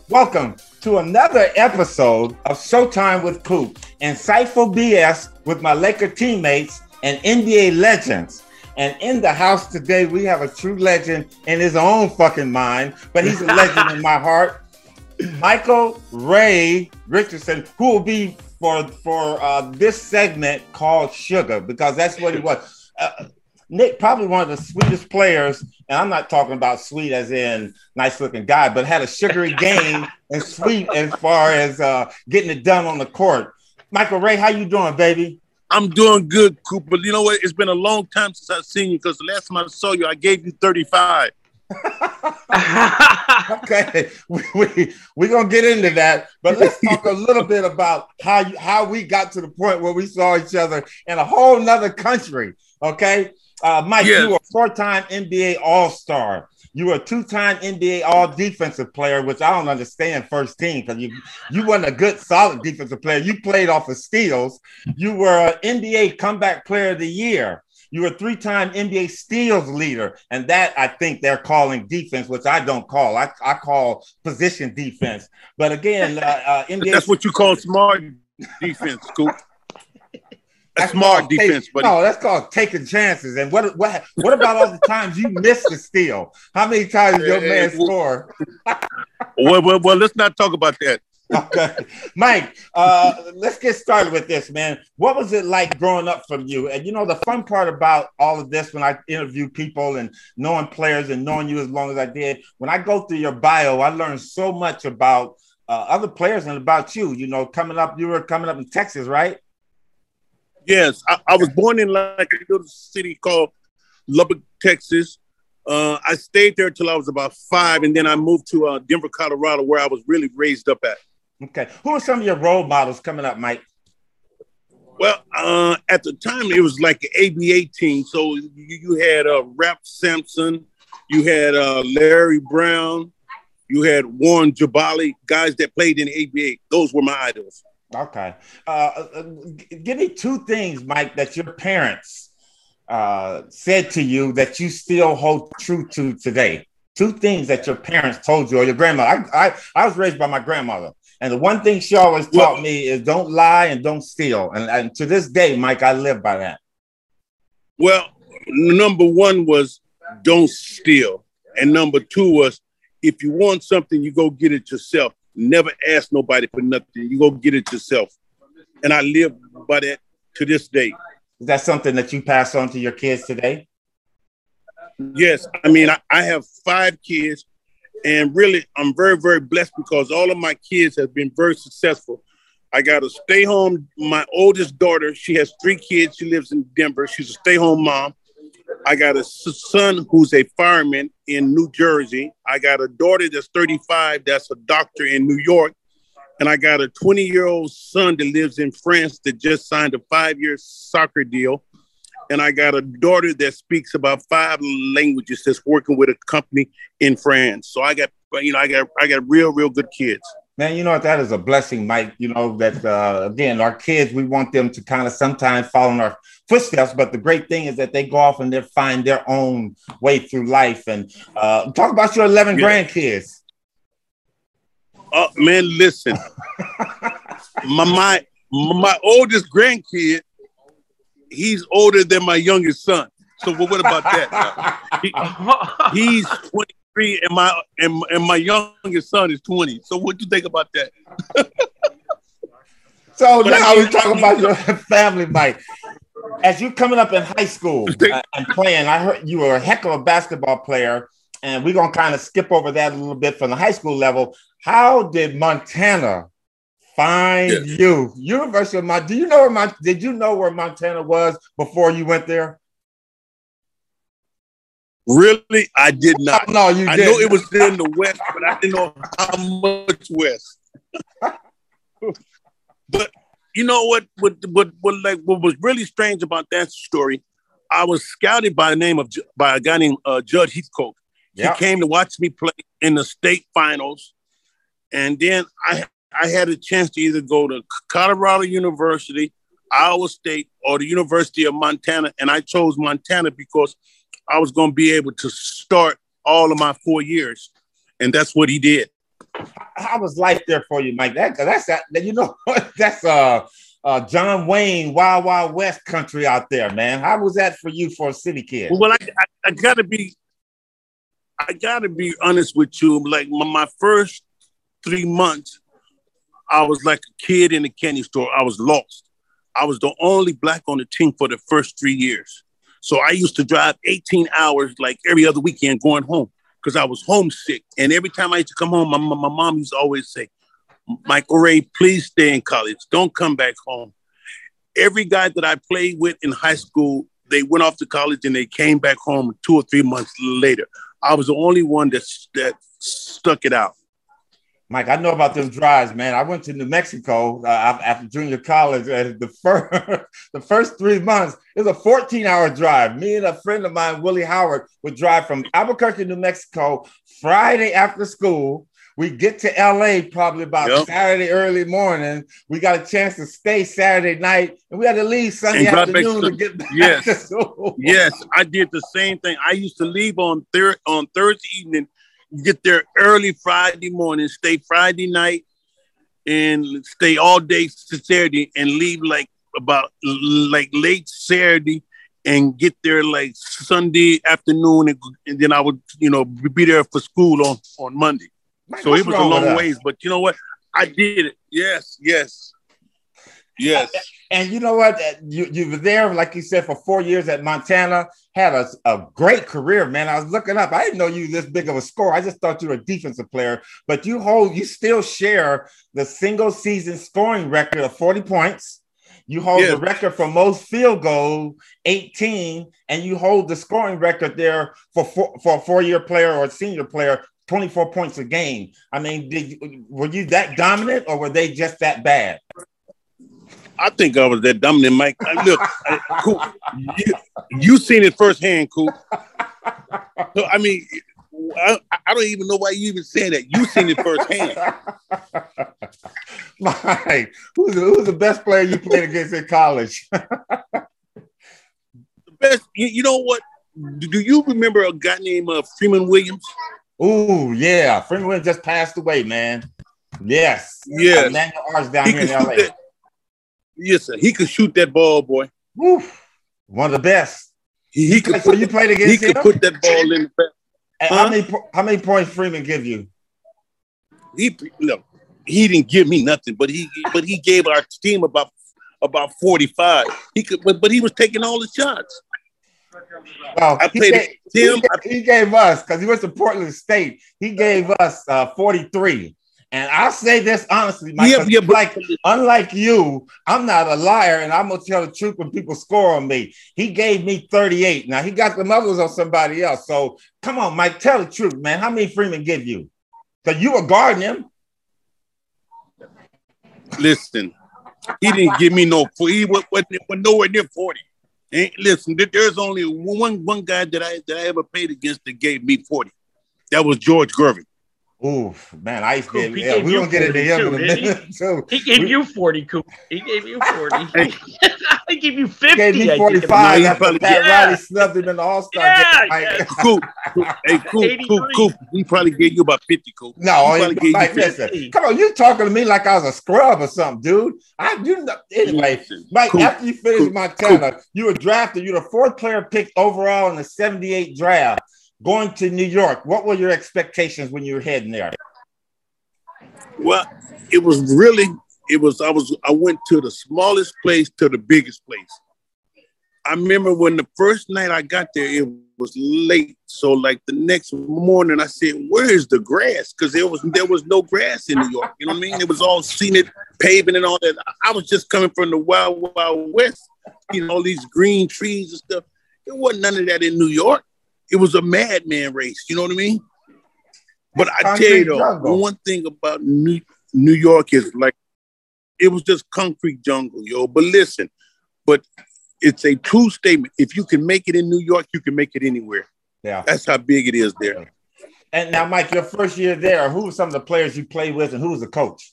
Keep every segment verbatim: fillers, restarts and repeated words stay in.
Welcome to another episode of Showtime with Coop, insightful B S with my Laker teammates and N B A legends. And in the house today, we have a true legend in his own fucking mind, but he's a legend in my heart. Michael Ray Richardson, who will be for for uh, this segment called Sugar, because that's what he was. Uh, Nick, probably one of the sweetest players, and I'm not talking about sweet as in nice looking guy, but had a sugary game and sweet as far as uh, getting it done on the court. Michael Ray, how you doing, baby? I'm doing good, Cooper. You know what? It's been a long time since I've seen you because the last time I saw you, I gave you thirty-five. Okay, we, we, we're going to get into that, but let's talk a little bit about how you, how we got to the point where we saw each other in a whole nother country, okay? Uh, Mike, yes. You were a four-time N B A All-Star. You were a two-time N B A All-Defensive player, which I don't understand first team because you, you weren't a good, solid defensive player. You played off of steals. You were an N B A Comeback Player of the Year. You were a three-time N B A steals leader, and that I think they're calling defense, which I don't call. I, I call position defense. But again, uh, uh, N B A that's what you call smart defense, Coop. That's smart defense, buddy. No, that's called taking chances. And what what what about all the times you missed the steal? How many times did your man score? well, well, well, let's not talk about that. Okay, Mike. Uh, let's get started with this, man. What was it like growing up from you? And you know, the fun part about all of this, when I interview people and knowing players and knowing you as long as I did, when I go through your bio, I learned so much about uh, other players and about you. You know, coming up, you were coming up in Texas, right? Yes, I, I was born in like a little city called Lubbock, Texas. Uh, I stayed there till I was about five, and then I moved to uh, Denver, Colorado, where I was really raised up at. Okay. Who are some of your role models coming up, Mike? Well, uh, at the time, it was like an A B A team. So you, you had uh, Rap Sampson, you had uh, Larry Brown, you had Warren Jabali, guys that played in the A B A. Those were my idols. Okay. Uh, give me two things, Mike, that your parents uh, said to you that you still hold true to today. Two things that your parents told you or your grandmother. I, I, I was raised by my grandmother. And the one thing she always taught well, me is don't lie and don't steal. And, and to this day, Mike, I live by that. Well, number one was don't steal. And number two was if you want something, you go get it yourself. Never ask nobody for nothing. You go get it yourself. And I live by that to this day. Is that something that you pass on to your kids today? Yes. I mean, I, I have five kids. And really, I'm very, very blessed because all of my kids have been very successful. I got a stay home. My oldest daughter, she has three kids. She lives in Denver. She's a stay-home mom. I got a son who's a fireman in New Jersey. I got a daughter that's thirty-five that's a doctor in New York. And I got a twenty-year-old son that lives in France that just signed a five-year soccer deal. And I got a daughter that speaks about five languages that's working with a company in France. So I got, you know, I got, I got real, real good kids. Man, you know what? That is a blessing, Mike. You know, that, uh, again, our kids, we want them to kind of sometimes follow in our footsteps. But the great thing is that they go off and they find their own way through life. And uh, talk about your eleven yeah. grandkids. Oh, man, listen. my, my, my oldest grandkid, he's older than my youngest son. So what about that? he, he's twenty-three and my and, and my youngest son is twenty. So what do you think about that? So but now we talk about your family, Mike. As you coming up in high school uh, and playing, I heard you were a heck of a basketball player, and we're gonna kind of skip over that a little bit from the high school level. How did Montana find yes. you? University of Montana. Do you know where Mon- Did you know where Montana was before you went there? Really? I did not. No, you I did. know it was in the West, but I didn't know how much West. But you know what, what, what, what, like, what was really strange about that story, I was scouted by the name of, by a guy named uh, Judd Heathcote. Yep. He came to watch me play in the state finals. And then I, I had a chance to either go to Colorado University, Iowa State, or the University of Montana. And I chose Montana because I was going to be able to start all of my four years. And that's what he did. How was life there for you, Mike? That that's that. You know, that's uh, uh, John Wayne, Wild Wild West country out there, man. How was that for you for a city kid? Well, I I, I gotta be, I gotta be honest with you. Like my, my first three months, I was like a kid in a candy store. I was lost. I was the only black on the team for the first three years. So I used to drive eighteen hours like every other weekend going home because I was homesick. And every time I used to come home, my, my, my mom used to always say, Michael Ray, please stay in college. Don't come back home. Every guy that I played with in high school, they went off to college and they came back home two or three months later. I was the only one that, that stuck it out. Mike, I know about them drives, man. I went to New Mexico uh, after junior college. And the first, the first three months, it was a fourteen-hour drive. Me and a friend of mine, Willie Howard, would drive from Albuquerque, New Mexico, Friday after school. We get to L A probably about yep. Saturday early morning. We got a chance to stay Saturday night, and we had to leave Sunday afternoon to, to get back yes. to school. Yes, I did the same thing. I used to leave on thir- on Thursday evening, get there early Friday morning, stay Friday night, and stay all day Saturday, and leave like about like late Saturday, and get there like Sunday afternoon, and, and then I would, you know, be there for school on, on Monday. Man, so it was a long ways, but you know what? I did it. Yes, yes, yes. And, and you know what? You you were there, like you said, for four years at Montana. Had a, a great career, man. I was looking up. I didn't know you were this big of a scorer. I just thought you were a defensive player. But you hold, you still share the single season scoring record of forty points. You hold yes. the record for most field goals, eighteen, and you hold the scoring record there for four, for a four-year player or a senior player, twenty-four points a game. I mean, did were you that dominant, or were they just that bad? I think I was that dominant, Mike. Look, I, Coop, you, you seen it firsthand, Coop. So, I mean, I, I don't even know why you even saying that. You seen it firsthand. Mike, who's the, who's the best player you played against in college? The best, you, you know what? Do you remember a guy named uh, Freeman Williams? Oh, yeah. Freeman Williams just passed away, man. Yes. Yes. Emmanuel Arts down he here in L A. That. Yes, sir. He could shoot that ball, boy. Oof. One of the best. He, he could. So you played against he him? He could put that ball in the back. Huh? How many how many points Freeman give you? He look. He didn't give me nothing, but he but he gave our team about about forty-five. He could, but, but he was taking all the shots. Well, I he played gave, him. He, he gave us, because he went to Portland State. He gave us uh, forty-three. And I'll say this honestly, Mike, yeah, yeah, like, unlike you, I'm not a liar, and I'm going to tell the truth when people score on me. He gave me thirty-eight. Now, he got the others on somebody else. So, come on, Mike, tell the truth, man. How many Freeman give you? Because you were guarding him. Listen, he didn't give me no – he was, was nowhere near forty. And listen, there's only one, one guy that I, that I ever played against that gave me forty. That was George Gervin. Ooh, man, I used to get, yeah, we're going to get into him in a minute, too. He gave we, you forty, Coop. He gave you forty. He gave you fifty. He gave me forty-five after Pat yeah. Riley snubbed him in the All-Star yeah, game. Yeah. Coop, Coop, hey, Coop, Coop, Coop. He probably gave you about fifty, Coop. No, he he, Mike, listen, come on, you talking to me like I was a scrub or something, dude. I you know, Anyway, listen, Mike, Coop, after you finished Coop, Montana, Coop. you were drafted. You're the fourth player picked overall in the seventy-eight draft. Going to New York, what were your expectations when you were heading there? Well, it was really, it was, I was, I went to the smallest place to the biggest place. I remember when the first night I got there, it was late. So like the next morning I said, where is the grass? Because there was, there was no grass in New York. You know what I mean? It was all scenic paving and all that. I was just coming from the wild, wild west, you know, all these green trees and stuff. There wasn't none of that in New York. It was a madman race. You know what I mean? But I tell you though, one thing about New, New York is like, it was just concrete jungle, yo. But listen, but it's a true statement. If you can make it in New York, you can make it anywhere. Yeah. That's how big it is there. And now, Mike, your first year there, who were some of the players you played with and who was the coach?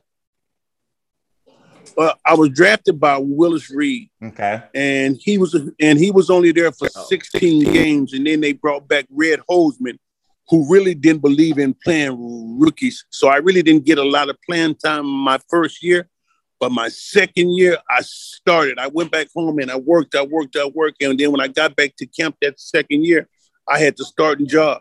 Uh, I was drafted by Willis Reed. Okay. And he was and he was only there for sixteen games, and then they brought back Red Holzman. who really didn't believe in playing rookies. So I really didn't get a lot of playing time my first year. But my second year, I started. I went back home and I worked, I worked, I worked. And then when I got back to camp that second year, I had to start a job.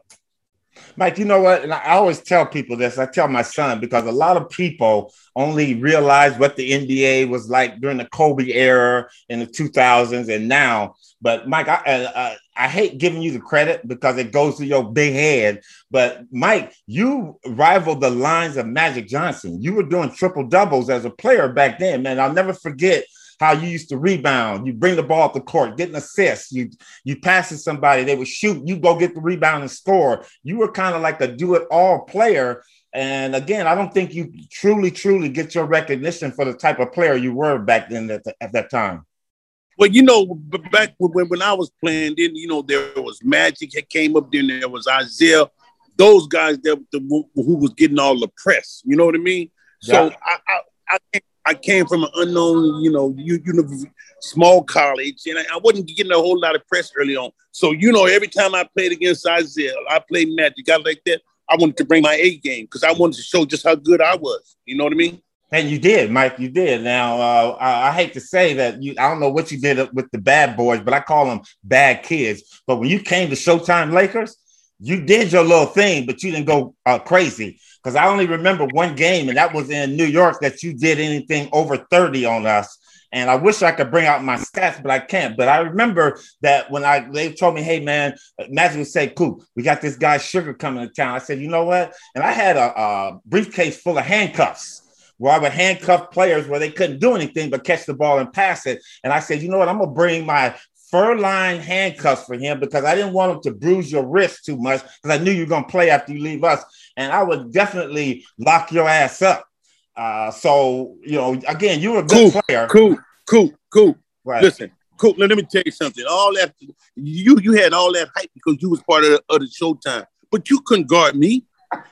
Mike, you know what? And I always tell people this. I tell my son, because a lot of people only realize what the N B A was like during the Kobe era in the two thousands and now. But Mike, I, uh, I hate giving you the credit because it goes to your big head. But Mike, you rivaled the lines of Magic Johnson. You were doing triple doubles as a player back then, man. I'll never forget how you used to rebound. You bring the ball up the court, get an assist. You you pass it to somebody, they would shoot. You go get the rebound and score. You were kind of like a do-it-all player. And again, I don't think you truly, truly get your recognition for the type of player you were back then at, the, at that time. Well, you know, back when, when I was playing, then, you know, there was Magic that came up, then there was Isaiah. Those guys that the, who was getting all the press. You know what I mean? So yeah. I, I, I came I came from an unknown, you know, you, you know, small college, and I, I wasn't getting a whole lot of press early on. So, you know, every time I played against Isaiah, I played Magic, guys like that, I wanted to bring my A game because I wanted to show just how good I was. You know what I mean? And you did, Mike. You did. Now, uh, I, I hate to say that you. I don't know what you did with the bad boys, but I call them bad kids. But when you came to Showtime Lakers, you did your little thing, but you didn't go uh, crazy. Because I only remember one game, and that was in New York, that you did anything over thirty on us. And I wish I could bring out my stats, but I can't. But I remember that when I they told me, hey, man, Magic would say, Coop, we got this guy Sugar coming to town. I said, you know what? And I had a, a briefcase full of handcuffs where I would handcuff players where they couldn't do anything but catch the ball and pass it. And I said, you know what? I'm going to bring my fur-lined handcuffs for him because I didn't want him to bruise your wrist too much because I knew you were going to play after you leave us. And I would definitely lock your ass up. Uh, so, you know, again, you were a good cool, player. Cool, cool, cool. Right. Listen, cool. Let me tell you something. All that you you had all that hype because you was part of the, of the Showtime, but you couldn't guard me.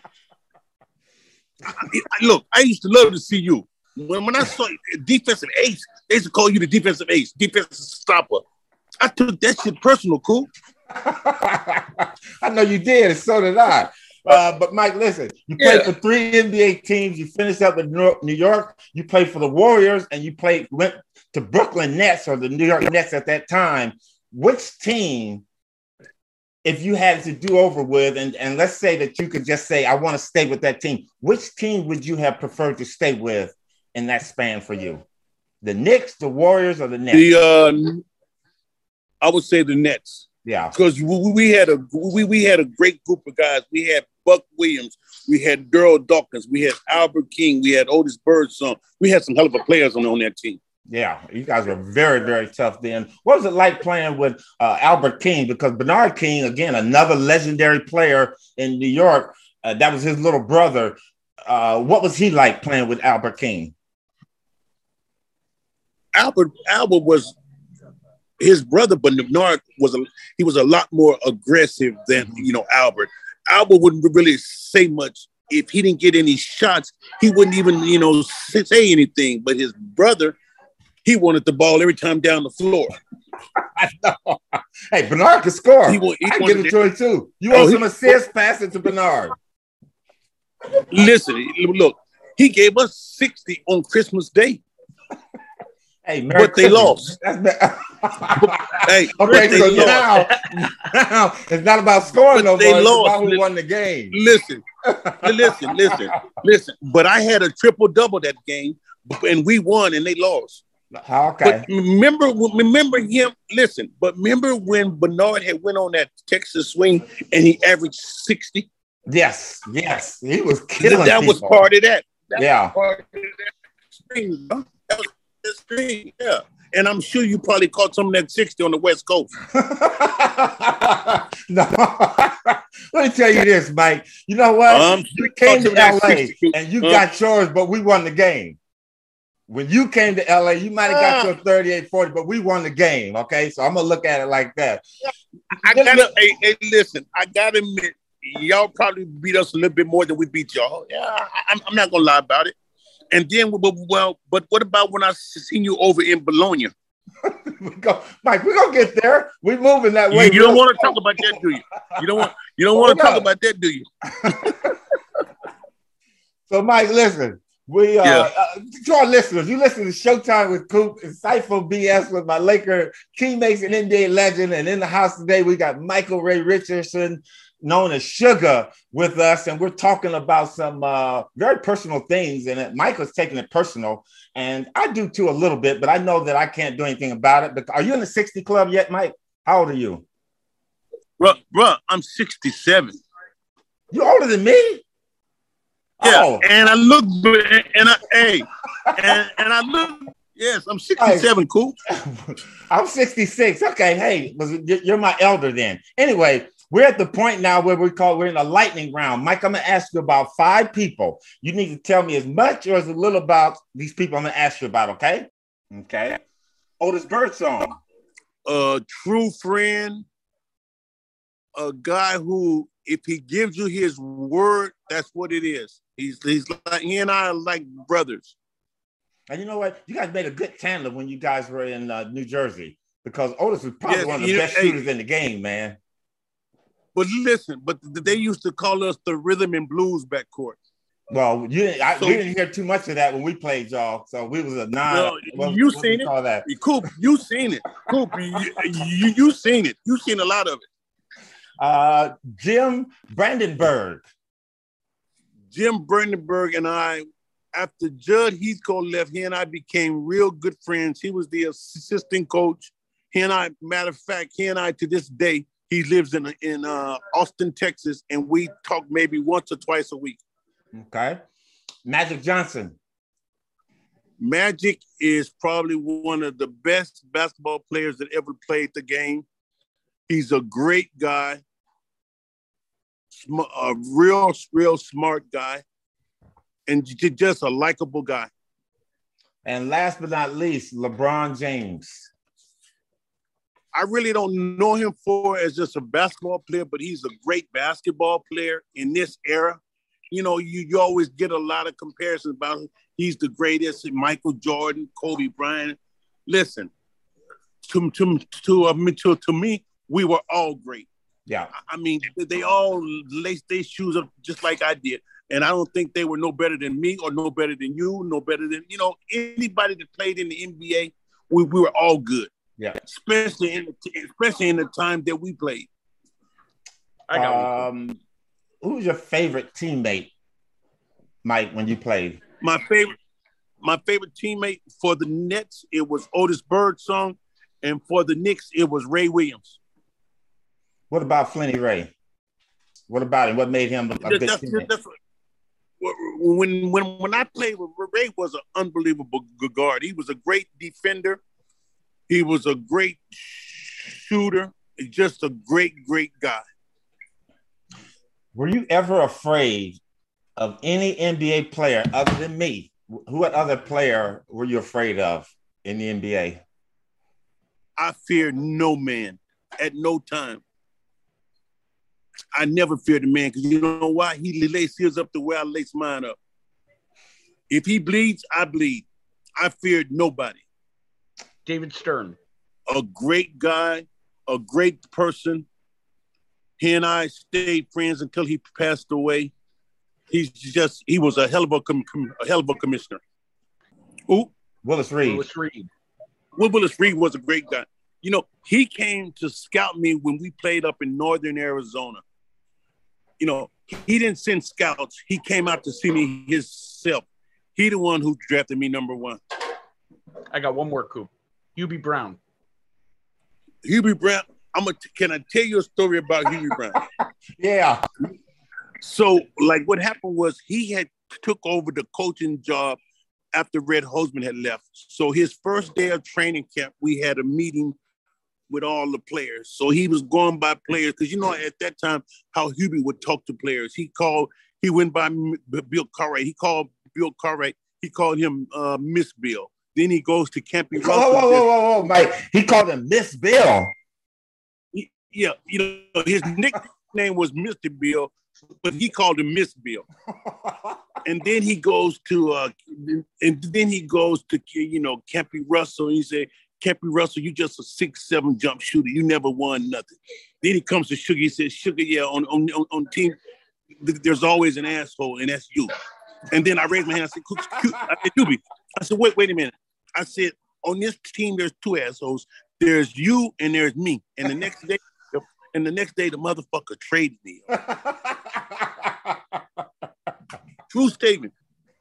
I, I, look, I used to love to see you. When when I saw you, defensive ace, they used to call you the defensive ace, defensive stopper. I took that shit personal, cool. I know you did, and so did I. Uh, but Mike, listen, you played yeah. for three N B A teams. You finished up with New York. You played for the Warriors, and you played went to Brooklyn Nets or the New York Nets at that time. Which team, if you had to do over with, and, and let's say that you could just say, I want to stay with that team, which team would you have preferred to stay with in that span for you? The Knicks, the Warriors, or the Nets? The uh, I would say the Nets. Yeah, because we, we had a we, we had a great group of guys. We had Buck Williams, we had Daryl Dawkins, we had Albert King, we had Otis Birdsong. We had some hell of a players on, on that team. Yeah, you guys were very, very tough then. What was it like playing with uh, Albert King? Because Bernard King, again, another legendary player in New York, uh, that was his little brother. Uh, what was he like playing with Albert King? Albert Albert was his brother, but Bernard was a he was a lot more aggressive than you know Albert. Albert wouldn't really say much. If he didn't get any shots, he wouldn't even you know say anything. But his brother, he wanted the ball every time down the floor. I know. Hey, Bernard can score. He, he I give it to him too. You oh, want some assists? Pass it to Bernard. Listen, look, he gave us sixty on Christmas Day. Hey, Merry but they Christmas. lost. Hey, okay, so now, now it's not about scoring no more. It's about who won the game. Listen, listen, listen, listen. But I had a triple double that game, and we won, and they lost. Okay. But remember, remember him. Listen, but remember when Bernard had went on that Texas swing and he averaged sixty. Yes, yes, he was killing. That people. was part of that. that yeah. Part of that string, huh? That was the string. Yeah. And I'm sure you probably caught some of that sixty on the West Coast. No. Let me tell you this, Mike. You know what? Um, you came to L A and you uh, got yours, but we won the game. When you came to L A, you might have got uh, your thirty-eight forty, but we won the game, okay? So I'm going to look at it like that. I got to hey, hey, listen, I got to admit, y'all probably beat us a little bit more than we beat y'all. Yeah, I, I'm, I'm not going to lie about it. And then, well, but what about when I seen you over in Bologna? we go, Mike. We're gonna get there. We're moving that way. You, you don't want to talk about that, do you? You don't want. You don't want to talk about that, do you? So, Mike, listen. We uh, yeah. uh, to our listeners, you listen to Showtime with Coop, Insightful B S with my Laker teammates and N B A legend. And in the house today, we got Michael Ray Richardson, known as Sugar, with us. And we're talking about some uh, very personal things. And Michael's taking it personal. And I do too a little bit, but I know that I can't do anything about it. But are you in the sixty club yet, Mike? How old are you? Bro, bro, I'm sixty-seven. You older than me? Yeah, oh. and I look, and I, hey, and, and I look, yes, I'm sixty-seven, cool. I'm sixty-six. Okay, hey, you're my elder then. Anyway, we're at the point now where we call, we're in a lightning round. Mike, I'm going to ask you about five people. You need to tell me as much or as a little about these people I'm going to ask you about, okay? Okay. Otis Birdsong. A true friend, a guy who, if he gives you his word, that's what it is. He's he's like he and I are like brothers. And you know what? You guys made a good tandem when you guys were in uh, New Jersey because Otis was probably yes, one of the best know, shooters hey, in the game, man. But listen, but they used to call us the rhythm and blues backcourt. Well, you I, so, we didn't hear too much of that when we played y'all, so we was a nine. Well, what, you what seen it, call that? Coop. You seen it, Coop. You, you you seen it. You seen a lot of it. Uh, Jim Brandenburg. Jim Brandenburg and I, after Judd Heathcote left, he and I became real good friends. He was the assistant coach. He and I, matter of fact, he and I to this day, he lives in in uh, Austin, Texas, and we talk maybe once or twice a week. Okay. Magic Johnson. Magic is probably one of the best basketball players that ever played the game. He's a great guy. A real, real smart guy, and just a likable guy. And last but not least, LeBron James. I really don't know him for as just a basketball player, but he's a great basketball player in this era. You know, you, you always get a lot of comparisons about him. He's the greatest, Michael Jordan, Kobe Bryant. Listen, to, to, to, uh, to, to me, we were all great. Yeah, I mean, they all laced their shoes up just like I did. And I don't think they were no better than me or no better than you, no better than, you know, anybody that played in the N B A, we, we were all good. Yeah. Especially in the, especially in the time that we played. I got um, who's your favorite teammate, Mike, when you played? My favorite, my favorite teammate for the Nets, it was Otis Birdsong. And for the Knicks, it was Ray Williams. What about Flinny Ray? What about him? What made him a, a good that's, teammate? That's, when, when, when I played with Ray, was an unbelievable good guard. He was a great defender. He was a great shooter. Just a great, great guy. Were you ever afraid of any N B A player other than me? Who other player were you afraid of in the N B A? I feared no man at no time. I never feared a man because you know why? He lays his up the way I lace mine up. If he bleeds, I bleed. I feared nobody. David Stern. A great guy, a great person. He and I stayed friends until he passed away. He's just, he was a hell of a, com- a hell of a commissioner. Who? Willis Reed. Willis Reed. Will Willis Reed was a great guy. You know, he came to scout me when we played up in northern Arizona. You know, he didn't send scouts. He came out to see me himself. He the one who drafted me number one. I got one more, Coop. Hubie Brown. Hubie Brown. I'm a. Can I tell you a story about Hubie Brown? Yeah. So, like, what happened was he had took over the coaching job after Red Holzman had left. So his first day of training camp, we had a meeting with all the players. So he was going by players because, you know, at that time, how Hubie would talk to players. He called, he went by Bill Cartwright. He called Bill Cartwright. He called him uh, Miss Bill. Then he goes to Campy Russell. Whoa, whoa, whoa, whoa, whoa, Mike. He called him Miss Bill. He, yeah, you know, his nickname was Mister Bill, but he called him Miss Bill. And then he goes to, uh, and then he goes to, you know, Campy Russell, and he said, Cappy Russell, you just a six, seven jump shooter. You never won nothing. Then he comes to Sugar. He says, Sugar, yeah, on on on, on team, th- there's always an asshole, and that's you. And then I raised my hand. I said, I said, Doobie. I said, wait, wait a minute. I said, on this team, there's two assholes. There's you and there's me. And the next day, and the next day, the motherfucker traded me. True statement.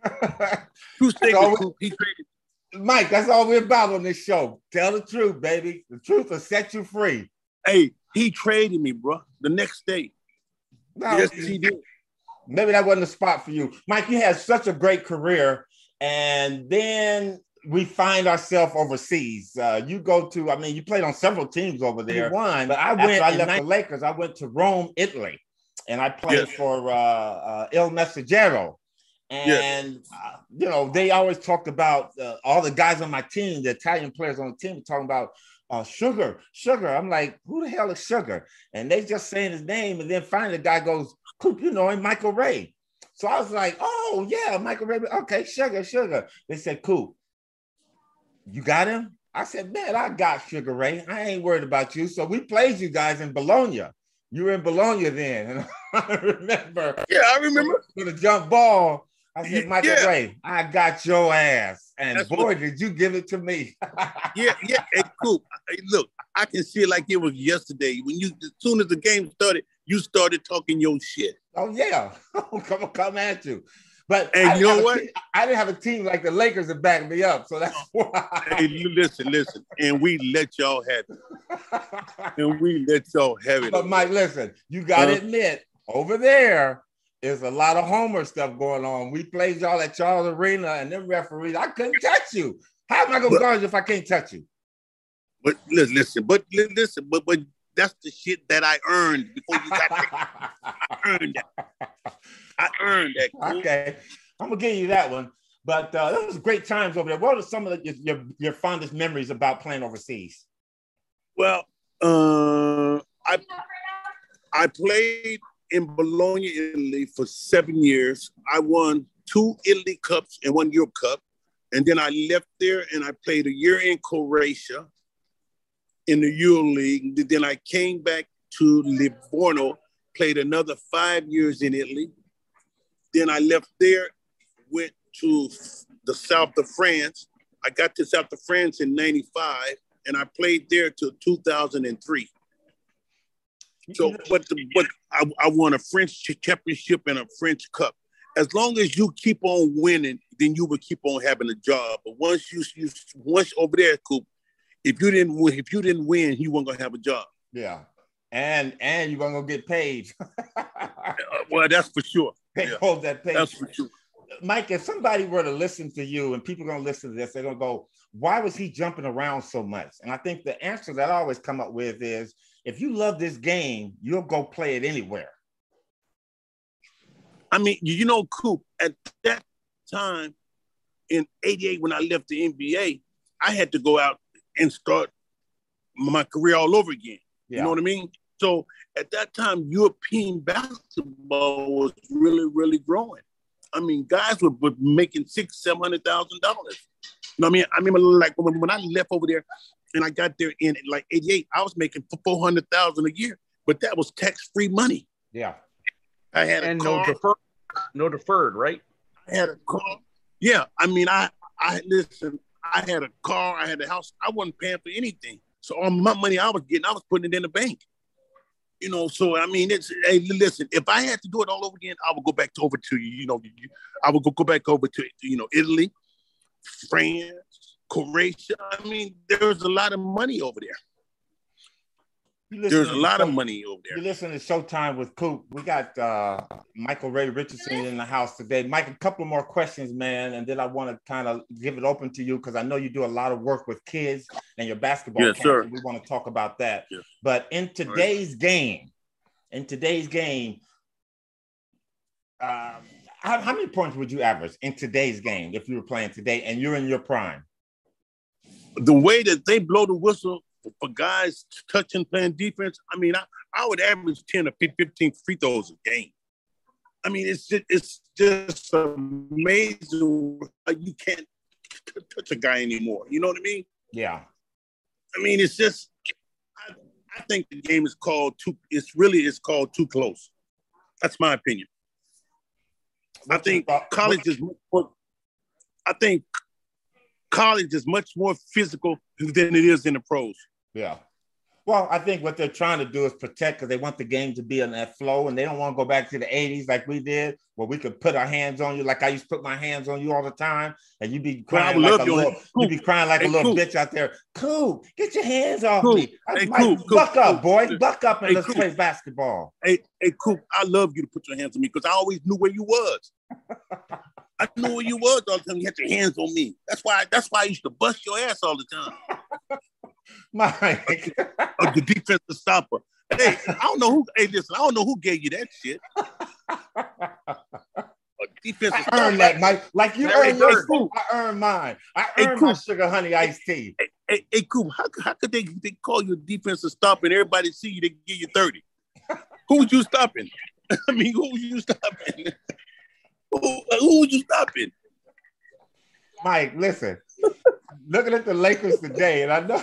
True statement. So, he traded. Mike, that's all we're about on this show. Tell the truth, baby. The truth will set you free. Hey, he traded me, bro. The next day. No, yes, he did. Maybe that wasn't the spot for you. Mike, you had such a great career, and then we find ourselves overseas. Uh, you go to, I mean, you played on several teams over there. You won, but I went, I left the Lakers, I went to Rome, Italy, and I played yes. for uh, uh, Il Messaggero. And, yes. uh, you know, they always talked about uh, all the guys on my team, the Italian players on the team, talking about uh, Sugar, Sugar. I'm like, who the hell is Sugar? And they just saying his name. And then finally the guy goes, Coop, you know him, Michael Ray. So I was like, oh, yeah, Michael Ray. Okay, Sugar, Sugar. They said, Coop, you got him? I said, man, I got Sugar Ray. I ain't worried about you. So we played you guys in Bologna. You were in Bologna then. And I remember. Yeah, I remember. For the jump ball. I said, Michael yeah. Ray, I got your ass. And That's boy, what, did you give it to me. yeah, yeah. Hey, cool. Hey, look, I can see it like it was yesterday. When you, as soon as the game started, you started talking your shit. Oh, yeah. come, come at you. But and I you know what? Team, I didn't have a team like the Lakers to back me up. So that's why. Hey, you listen, listen. And we let y'all have it. And we let y'all have it. But Mike, listen, you got to uh, admit, over there, there's a lot of Homer stuff going on. We played y'all at Charles Arena, and them referees, I couldn't touch you. How am I going to guard you if I can't touch you? But listen, listen, but listen, but but that's the shit that I earned before you got there. I earned that. I earned that. Cool. Okay, I'm gonna give you that one. But uh, that was great times over there. What are some of the, your your fondest memories about playing overseas? Well, uh, I I played in Bologna, Italy for seven years. I won two Italy Cups and one Europe Cup. And then I left there and I played a year in Croatia in the Euro League. Then I came back to Livorno, played another five years in Italy. Then I left there, went to the south of France. I got to south of France in ninety-five and I played there till two thousand three. So, but, the, but I, I won a French championship and a French Cup. As long as you keep on winning, then you will keep on having a job. But once you, you once over there, Coop, if you didn't win, if you didn't win, you weren't gonna have a job. Yeah, and and you're gonna get paid. uh, well, that's for sure. They yeah. hold that pay. That's for sure. Mike, if somebody were to listen to you, and people are gonna listen to this, they're gonna go, "Why was he jumping around so much?" And I think the answer that I always come up with is, if you love this game, you'll go play it anywhere. I mean, you know, Coop, at that time in eighty-eight, when I left the N B A, I had to go out and start my career all over again. Yeah. You know what I mean? So at that time, European basketball was really, really growing. I mean, guys were, were making six, seven hundred thousand dollars. You know what I mean? I remember, like when, when I left over there and I got there in like eighty-eight, I was making four hundred thousand a year, but that was tax-free money. Yeah. I had a and car. no deferred, no deferred, right? I had a car. Yeah, I mean, I, I listen. I had a car. I had a house. I wasn't paying for anything. So all my money I was getting, I was putting it in the bank. You know, so I mean, it's. Hey, listen. If I had to do it all over again, I would go back to over to you. You know, I would go go back over to you know Italy, France, Croatia. I mean, there's a lot of money over there. There's a lot of money over there. You're listening to Showtime with Coop. We got uh, Michael Ray Richardson in the house today. Mike, a couple more questions, man, and then I want to kind of give it open to you because I know you do a lot of work with kids and your basketball yes, camp. Sir. We want to talk about that. Yes. But in today's right. game, in today's game, um, how, how many points would you average in today's game if you were playing today and you're in your prime? The way that they blow the whistle for guys touching, playing defense, I mean, I, I would average ten or fifteen free throws a game. I mean, it's just, it's just amazing. You can't touch a guy anymore. You know what I mean? Yeah. I mean, it's just. I, I think the game is called too. It's really it's called too close. That's my opinion. I think college is more. I think college is much more physical than it is in the pros. Yeah. Well, I think what they're trying to do is protect because they want the game to be in that flow, and they don't want to go back to the eighties like we did, where we could put our hands on you, like I used to put my hands on you all the time, and you'd be crying like a little, you'd be crying like a little bitch out there. Cool, get your hands off me. Hey, Mike, cool, buck cool, up, boy. cool. Buck up and Hey, let's cool. play basketball. Hey, hey, Coop, I love you to put your hands on me because I always knew where you was. I knew where you was all the time. You had your hands on me. That's why. That's why I used to bust your ass all the time. Mike, uh, the defensive stopper. Hey, I don't know who. Hey, listen, I don't know who gave you that shit. A defensive I earned that, Mike. Like you Larry earned yours, Bird. too. I earned mine. I Hey, earned Coop. my sugar honey iced tea. Hey, hey, hey Coop, how, how could they, they call you a defensive stopper and everybody see you, they give you thirty? Who was you stopping? I mean, who was you stopping? who, who was you stopping? Mike, listen. Looking at the Lakers today, and I know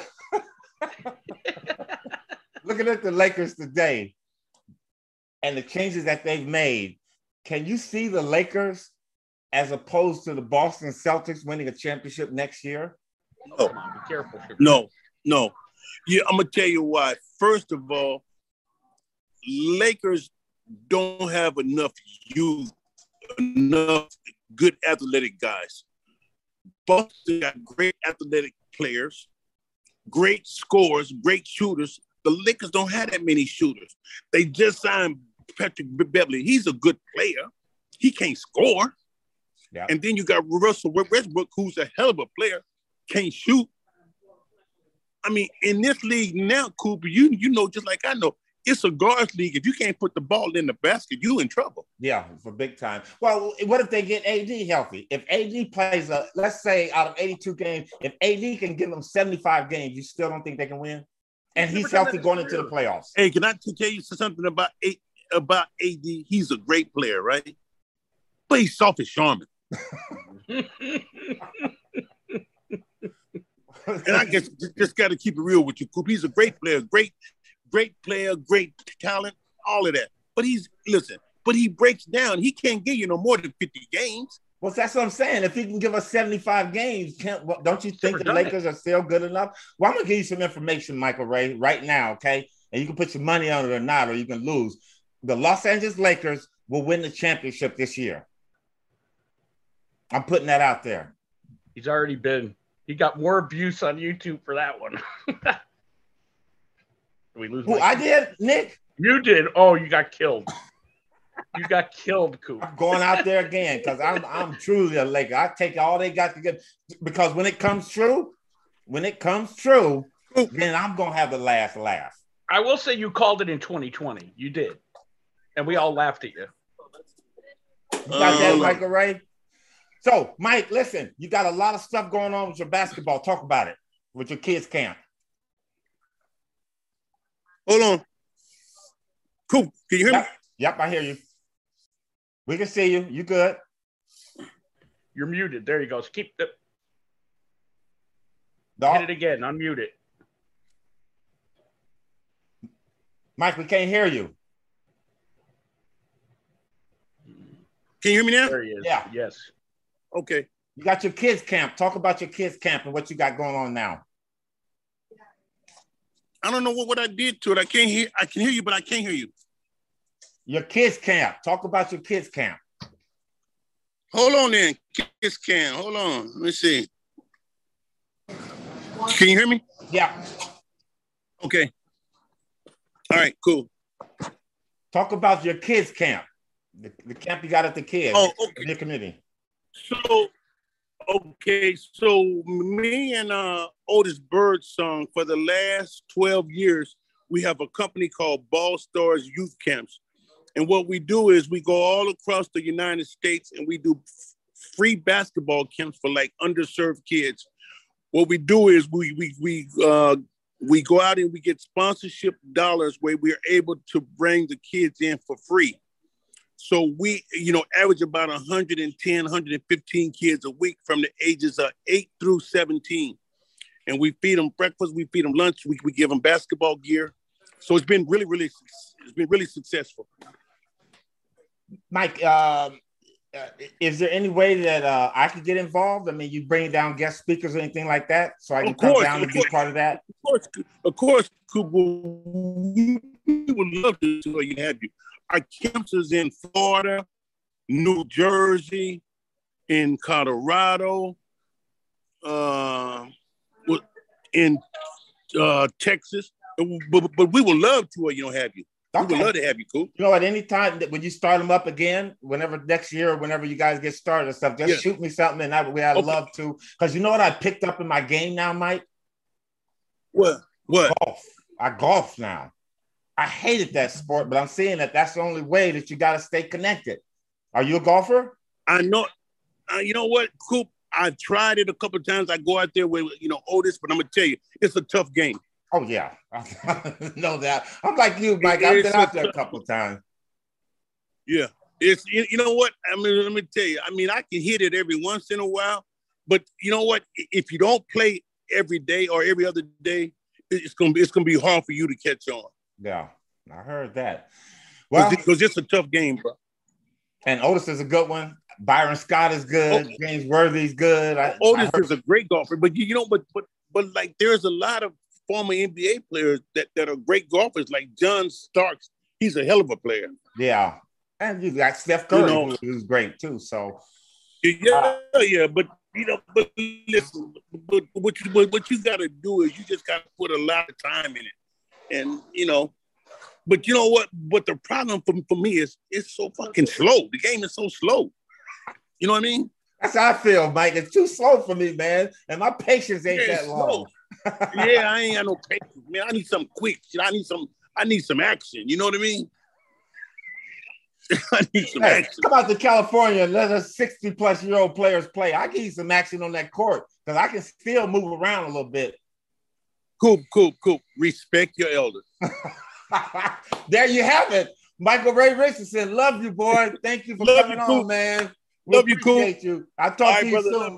looking at the Lakers today and the changes that they've made, can you see the Lakers as opposed to the Boston Celtics winning a championship next year? No, Come on, be careful. no, no. Yeah, I'm gonna tell you why. First of all, Lakers don't have enough youth, enough good athletic guys. Boston got great athletic players, great scorers, great shooters. The Lakers don't have that many shooters. They just signed Patrick Beverly. He's a good player. He can't score. Yeah. And then you got Russell Westbrook, who's a hell of a player, can't shoot. I mean, in this league now, Cooper, you you know just like I know, it's a guards league. If you can't put the ball in the basket, you in trouble. Yeah, for big time. Well, what if they get A D healthy? If A D plays, a, let's say out of eighty-two games, if A D can give them seventy-five games, you still don't think they can win? And he's healthy going into the playoffs. Hey, can I tell you something about A, about A D? He's a great player, right? But he's soft as Charmin. And I guess just got to keep it real with you, Coop. He's a great player, great, great player, great talent, all of that. But he's, listen, but he breaks down. He can't give you no more than fifty games. Well, that's what I'm saying. If he can give us seventy-five games, can't, well, don't you think Never the done Lakers are still good enough? Well, I'm going to give you some information, Michael Ray, right now, okay? And you can put your money on it or not, or you can lose. The Los Angeles Lakers will win the championship this year. I'm putting that out there. He's already been. He got more abuse on YouTube for that one. Did we lose? Who, Mike? I did, Nick? You did. Oh, you got killed. You got killed, Coop. I'm going out there again because I'm I'm truly a Laker. I take all they got to get because when it comes true, when it comes true, then I'm gonna have the last laugh. I will say you called it in twenty twenty. You did, and we all laughed at you. You got that, Um, Michael Ray? So, Mike, listen, you got a lot of stuff going on with your basketball. Talk about it with your kids' camp. Hold on. Coop, can you hear Yep, me? yep, I hear you. We can see you. You good? You're muted. There you go. So keep the, Dog? hit it again. Unmute it. Mike, we can't hear you. Can you hear me now? There he is. Yeah. Yes. Okay. You got your kids' camp. Talk about your kids' camp and what you got going on now. I don't know what, what I did to it. I can't hear. I can hear you, but I can't hear you. Your kids' camp. Talk about your kids' camp. Hold on then. Kiss cam. Hold on. Let me see. Can you hear me? Yeah. Okay. All right, cool. Talk about your kids' camp. The, the camp you got at the kids. Oh, okay. Your committee. So, okay, so me and uh, Otis Birdsong, for the last twelve years, we have a company called Ball Stars Youth Camps. And what we do is we go all across the United States and we do f- free basketball camps for like underserved kids. What we do is we we we uh, we go out and we get sponsorship dollars where we're able to bring the kids in for free. So we, you know, average about one hundred ten, one hundred fifteen kids a week from the ages of eight through seventeen. and we feed them breakfast, we feed them lunch, we, we give them basketball gear. So it's been really, really, it's been really successful. Mike, um, uh, is there any way that uh, I could get involved? I mean, you bring down guest speakers or anything like that, so I can Of course, come down of and be course. part of that? Of course, of course, Cooper, we would love to so you have you. Our camps is in Florida, New Jersey, in Colorado, uh, in uh, Texas. But, but we would love to, you know, have you. We Okay. would love to have you, Coop. You know, at any time that when you start them up again, whenever next year or whenever you guys get started and stuff, just Yeah. shoot me something, and I, we I'd Okay. love to. Because you know what I picked up in my game now, Mike? What? What? Golf. I golf now. I hated that sport, but I'm seeing that that's the only way that you got to stay connected. Are you a golfer? I know. Uh, you know what, Coop? I tried it a couple of times. I go out there with, you know, Otis, but I'm gonna tell you, it's a tough game. Oh yeah, I know that. I'm like you, Mike. I've been out there a couple of times. Yeah, it's you, you know what? I mean, let me tell you. I mean, I can hit it every once in a while, but you know what? If you don't play every day or every other day, it's gonna be it's gonna be hard for you to catch on. Yeah, I heard that. Well, because it's a tough game, bro. And Otis is a good one. Byron Scott is good. Oh, James Worthy's good. I, Otis I is a great golfer, but you, you know, but but but like there's a lot of former N B A players that, that are great golfers, like John Starks. He's a hell of a player. Yeah, and you got Steph Curry, you know, who's great too. So yeah, uh, yeah, but you know, but listen, but what you what, what you got to do is you just got to put a lot of time in it, and you know. But you know what? What the problem for, for me is it's so fucking slow. The game is so slow. You know what I mean? That's how I feel, Mike. It's too slow for me, man. And my patience ain't yeah, that long. Yeah, I ain't got no patience, man. I need something quick. I need some. I need some action. You know what I mean? I need some hey, action. Come out to California and let us sixty plus year old players play. I give you some action on that court because I can still move around a little bit. Cool, cool, cool. Respect your elders. There you have it. Michael Ray Richardson. Love you, boy. Thank you for Love coming you, on, cool. man. We Love you, cool. You. I'll talk All to right, you brother. soon.